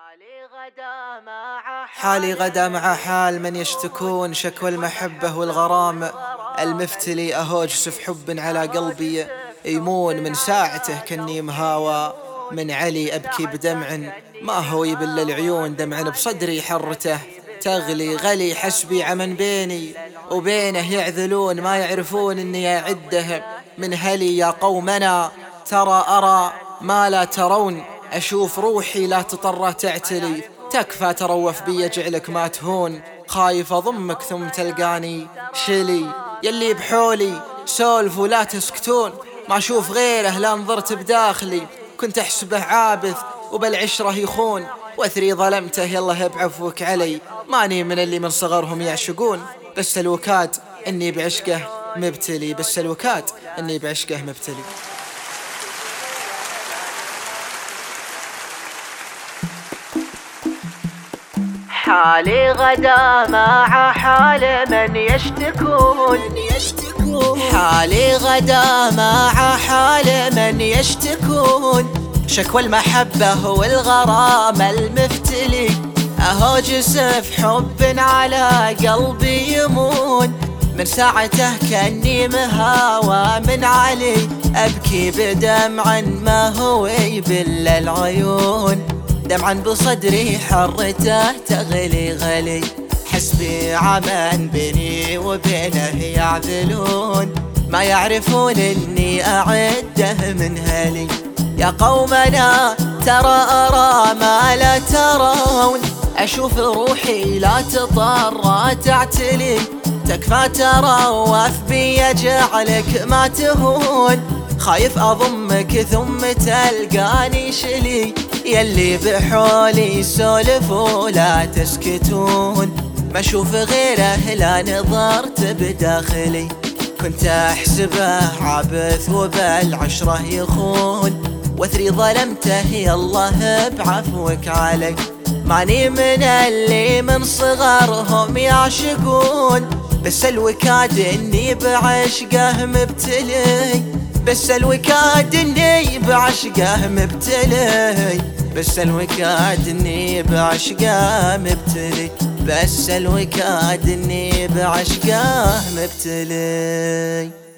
حالي غدا مع حال من يشتكون شكوى المحبة والغرام المفتلي أهو جسف حب على قلبي يمون من ساعته كني مهاوى من علي أبكي بدمع ما هو يبل العيون دمع بصدري حرته تغلي غلي حسبي عمن بيني وبينه يعذلون ما يعرفون اني اعده من هلي يا قومنا ترى أرى ما لا ترون أشوف روحي لا تطر تعتلي تكفى تروف بي جعلك ما تهون خايف أضمك ثم تلقاني شلي يلي بحولي سولف ولا تسكتون ما أشوف غيره لا نظرت بداخلي كنت أحسبه عابث وبالعشرة يخون وأثري ظلمته يالله بعفوك علي ماني من اللي من صغرهم يعشقون بس الوكاد إني بعشقه مبتلي بس الوكاد إني بعشقه مبتلي. حالي غدا مع حال من يشتكون حالي غدا مع حال من يشتكون شكوى المحبة والغرام المفتلي أهو جسف حب على قلبي يمون من ساعته كأني مهاوى من علي أبكي بدمع ما هو يبل العيون دمعا بصدري حرته تغلي غلي حسبي عمن بيني وبينه يعذلون ما يعرفون اني اعده من هلي يا قومنا ترى أرى ما لا ترون أشوف روحي لا تطر تعتلي تكفى تروف بي جعلك ما تهون خايف أضمك ثم تلقاني شلي يلي بحولي سولف ولا تسكتون ما أشوف غيره لا نظرت بداخلي كنت أحسبه عبث وبالعشرة يخون واثري ظلمته يالله بعفوك علي ماني من اللي من صغرهم يعشقون بس الوكاد اني بعشقه مبتلي بس الوكاد اني بعشقه مبتلي بس الوكاد اني بعشقه مبتلي بس الوكاد اني بعشقه مبتلي.